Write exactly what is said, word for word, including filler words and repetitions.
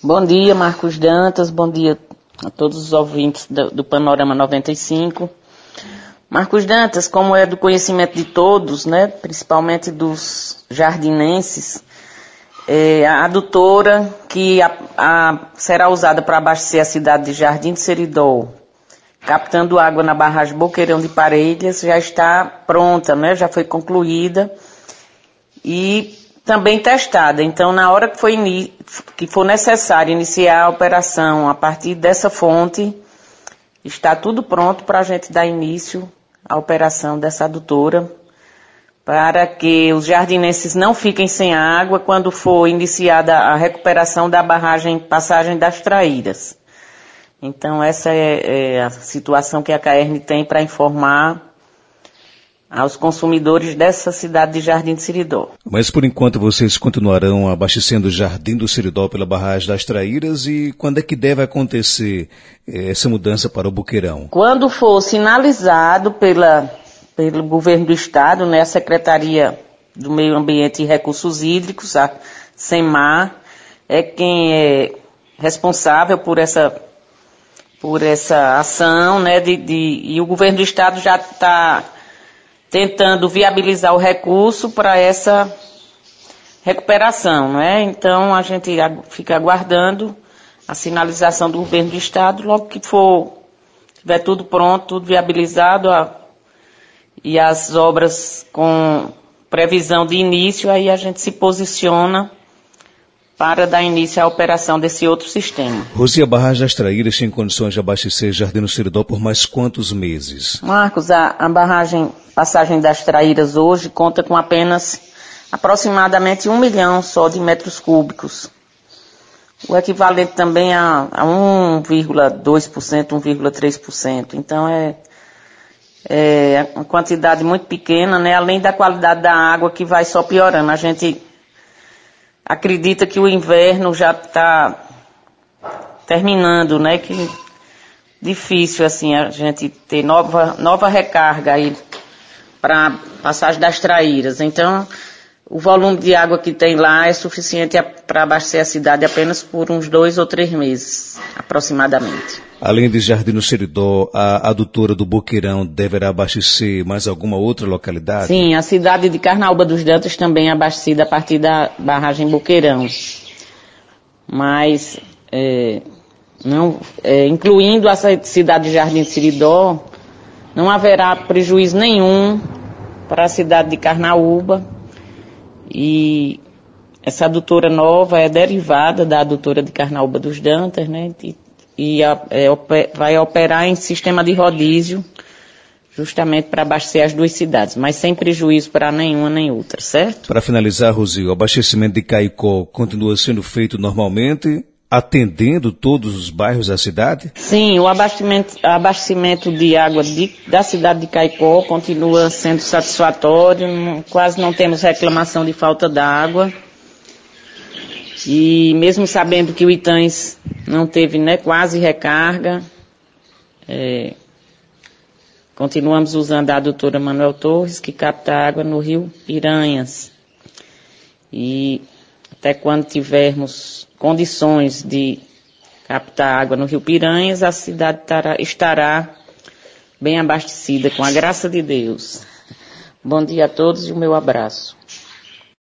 Bom dia, Marcos Dantas, bom dia a todos os ouvintes do, do Panorama noventa e cinco. Marcos Dantas, como é do conhecimento de todos, né, principalmente dos jardinenses, é, a adutora que a, a, será usada para abastecer a cidade de Jardim do Seridó, captando água na barragem Boqueirão de Parelhas, já está pronta, né, já foi concluída e também testada. Então, na hora que, foi ini- que for necessário iniciar a operação a partir dessa fonte, está tudo pronto para a gente dar início à operação dessa adutora, para que os jardinenses não fiquem sem água quando for iniciada a recuperação da barragem Passagem das Traíras. Então, essa é, é a situação que a CAERN tem para informar aos consumidores dessa cidade de Jardim do Seridó. Mas, por enquanto, vocês continuarão abastecendo o Jardim do Seridó pela barragem das Traíras, e quando é que deve acontecer eh, essa mudança para o Boqueirão? Quando for sinalizado pela, pelo governo do estado, né, a Secretaria do Meio Ambiente e Recursos Hídricos, a SEMAR, é quem é responsável por essa, por essa ação, né, de, de, e o governo do estado já está tentando viabilizar o recurso para essa recuperação, não é? Então, a gente fica aguardando a sinalização do governo do estado, logo que for, tiver tudo pronto, tudo viabilizado, a, e as obras com previsão de início, aí a gente se posiciona para dar início à operação desse outro sistema. Rosi, a barragem das Traíras tem condições de abastecer Jardim do Seridó por mais quantos meses? Marcos, a, a barragem Passagem das Traíras hoje conta com apenas aproximadamente um milhão só de metros cúbicos. O equivalente também a, a um vírgula dois por cento, um vírgula três por cento. Então é, é uma quantidade muito pequena, né? Além da qualidade da água que vai só piorando. A gente acredita que o inverno já está terminando, né? Que difícil assim a gente ter nova, nova recarga aí para Passagem das Traíras. Então, o volume de água que tem lá é suficiente para abastecer a cidade apenas por uns dois ou três meses, aproximadamente. Além de Jardim do Seridó, a adutora do Boqueirão deverá abastecer mais alguma outra localidade? Sim, a cidade de Carnaúba dos Dantas também é abastecida a partir da barragem Boqueirão. Mas, é, não, é, incluindo a cidade de Jardim do Seridó, não haverá prejuízo nenhum para a cidade de Carnaúba, e essa adutora nova é derivada da adutora de Carnaúba dos Dantas, né? E, e a, é, vai operar em sistema de rodízio, justamente para abastecer as duas cidades, mas sem prejuízo para nenhuma nem outra, certo? Para finalizar, Rosi, o abastecimento de Caicó continua sendo feito normalmente, atendendo todos os bairros da cidade? Sim, o abastecimento, abastecimento de água de, da cidade de Caicó continua sendo satisfatório, não, quase não temos reclamação de falta d'água. E mesmo sabendo que o Itães não teve, né, quase recarga, é, continuamos usando a adutora Manuel Torres, que capta água no rio Piranhas. E até quando tivermos condições de captar água no rio Piranhas, a cidade tará, estará bem abastecida, com a graça de Deus. Bom dia a todos e o meu abraço.